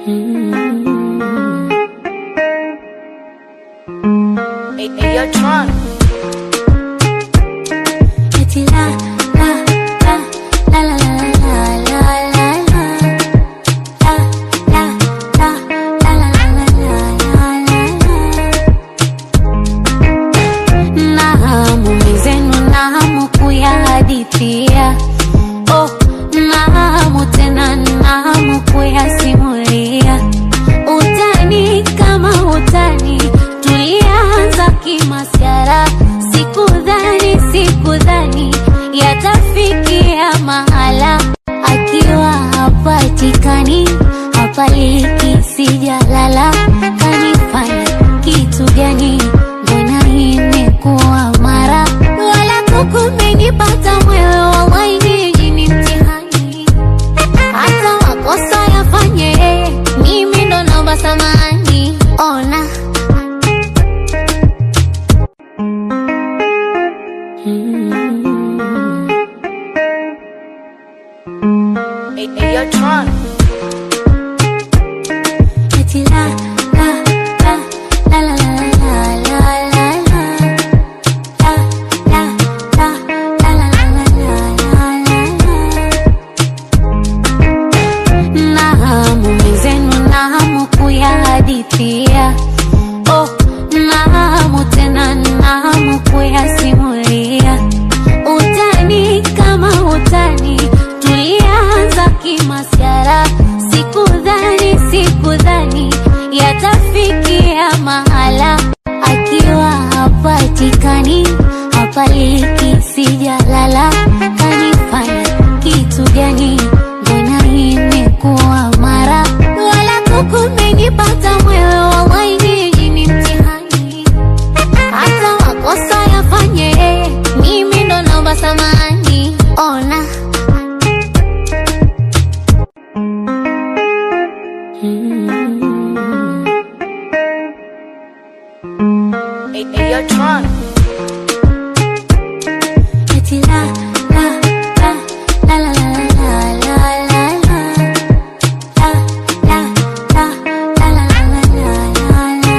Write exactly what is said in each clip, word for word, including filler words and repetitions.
Hey, hey, you're drunk. Eti la la la la la la la la la la la la la la la. Na hamu mizenu na hamu kuyahadithia. Oh, na hamu tena na hamu kuyasimulia. Utani kama utani tulianza kimasiara. Sikudhani, sikudhani yatafikia mahala. Akiwa hapatikani, hapaliki sijalala. Kanifanya kitu gani, mbona imekuwa mara. Wala kukumenipata mwewe, wallahi ni mtihani. Hata makosa yafanye, mimi ndo naomba samahani. Ona Hey, hey, you're drunk. Eti la la la la la la la la la la la la la la la. Na hamu mizenu na hamu kuyahadithia. Oh, na hamu tena na hamu kuyasimulia. Utani kama utani tulianza kimasiara. Sikudhani, sikudhani yatafikia mahala. Akiwa hapatikani, hapaliki sijalala. Kanifanya kitu gani, mbona imekuwa mara. Wala kukumenipata mwewe, wallahi ni mtihani. Hata makosa yafanye, mimi ndo naomba samahani. Ona Hey, hey, you're drunk. Eti la la la la la la la la la la la la la la la.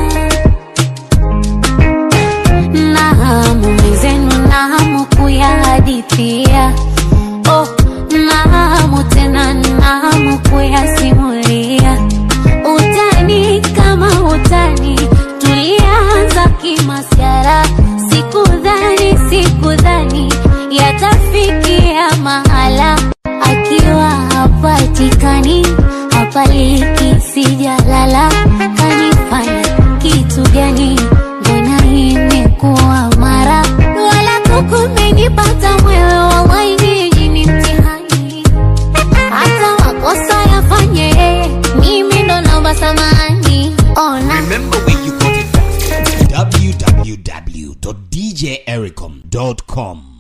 Na hamu mizenu na hamu kuyahadithia. Oh, na hamu tena na hamu kuyasimulia. Utani kama utani tulianza kimasiara. Sikudhani, sikudhani yatafikia mahala. Akiwa hapatikani, hapaliki sijalala. Kanifanya kitu gani, mbona imekuwa mara. Wala kukumenipata mwewe, wallahi ni mtihani. Hata makosa yafanye, mimi ndo naomba samahani. Ona Remember where you got it from. w w w dot d j ericom dot com